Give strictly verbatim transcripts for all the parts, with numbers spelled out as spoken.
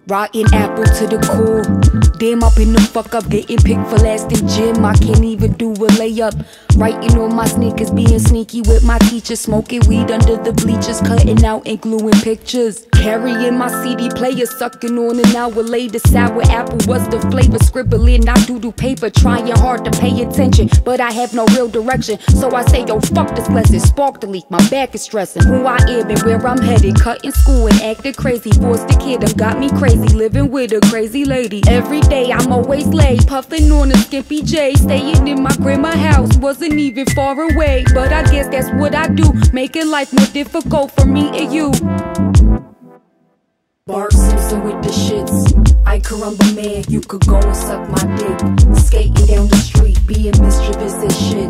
Rotten apple to the core. Damn, I've been the fuck up, getting picked for last in gym. I can't even do a layup. Writing on my sneakers, being sneaky with my teacher, smoking weed under the bleachers, cutting out and gluing pictures. Carrying my C D player, sucking on an hour later. Sour apple was the flavor, scribbling out doo-doo paper, trying hard to pay attention, but I have no real direction. So I say, yo, fuck this lesson, spark the leak, my back is stressing. Who I am and where I'm headed, cutting school and acting crazy. Forced the kid, them got me crazy, living with a crazy lady. Every day I'm always late, puffing on a skimpy J, staying in my grandma's house, wasn't even far away. But I guess that's what I do, making life more difficult for me and you. Bart Simpson with the shits, I caramba man, you could go and suck my dick. Skating down the street, being mischievous as shit.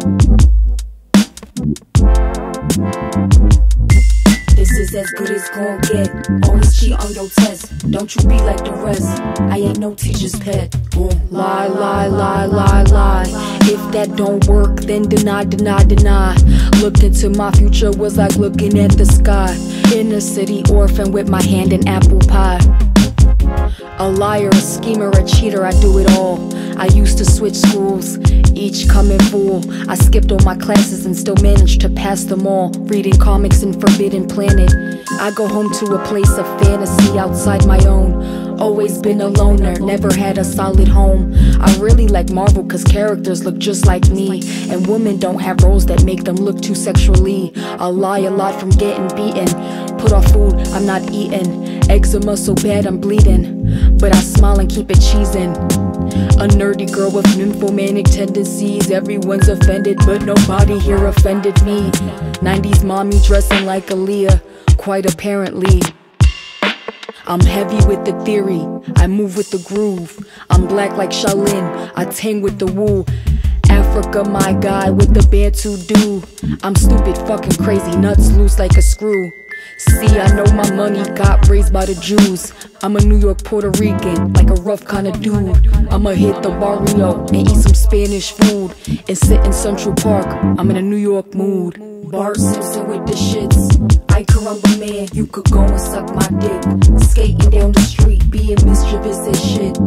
This is as good as gon' get. Always cheat on your test, don't you be like the rest. I ain't no teacher's pet. Boom. Lie, lie, lie, lie, lie. If that don't work, then deny, deny, deny. Look into my future was like looking at the sky. Inner city orphan with my hand in apple pie. A liar, a schemer, a cheater, I do it all. I used to switch schools, each coming full. I skipped all my classes and still managed to pass them all. Reading comics in Forbidden Planet. I go home to a place of fantasy outside my own. Always been a loner, never had a solid home. I really like Marvel cause characters look just like me, and women don't have roles that make them look too sexually. I lie a lot from getting beaten, put off food, I'm not eating. Eczema so bad I'm bleeding, but I smile and keep it cheesing. A nerdy girl with nymphomanic tendencies. Everyone's offended, but nobody here offended me. nineties mommy dressing like Aaliyah, quite apparently. I'm heavy with the theory, I move with the groove. I'm black like Shaolin, I tang with the woo. Africa, my guy with the Bantu do. I'm stupid, fucking crazy, nuts loose like a screw. See, I know my money got raised by the Jews. I'm a New York Puerto Rican, like a rough kind of dude. I'ma hit the barrio and eat some Spanish food and sit in Central Park, I'm in a New York mood. Bart Simpson with the shits, I caramba man, you could go and suck my dick. Skating down the street, being mischievous as shit.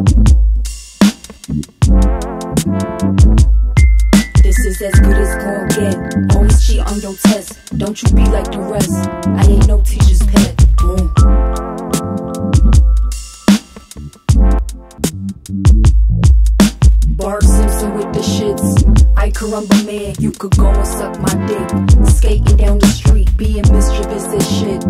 This is as good as gon' get. Always cheat on your test, don't you be like the rest. I ain't no teacher's pet. Boom. Bart Simpson with the shits, I caramba man, you could go and suck my dick. Skating down the street, being mischievous as shit.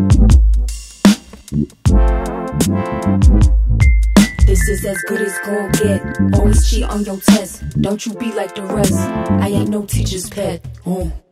This is as good as gon' get. Always cheat on your test, don't you be like the rest. I ain't no teacher's pet. Mm.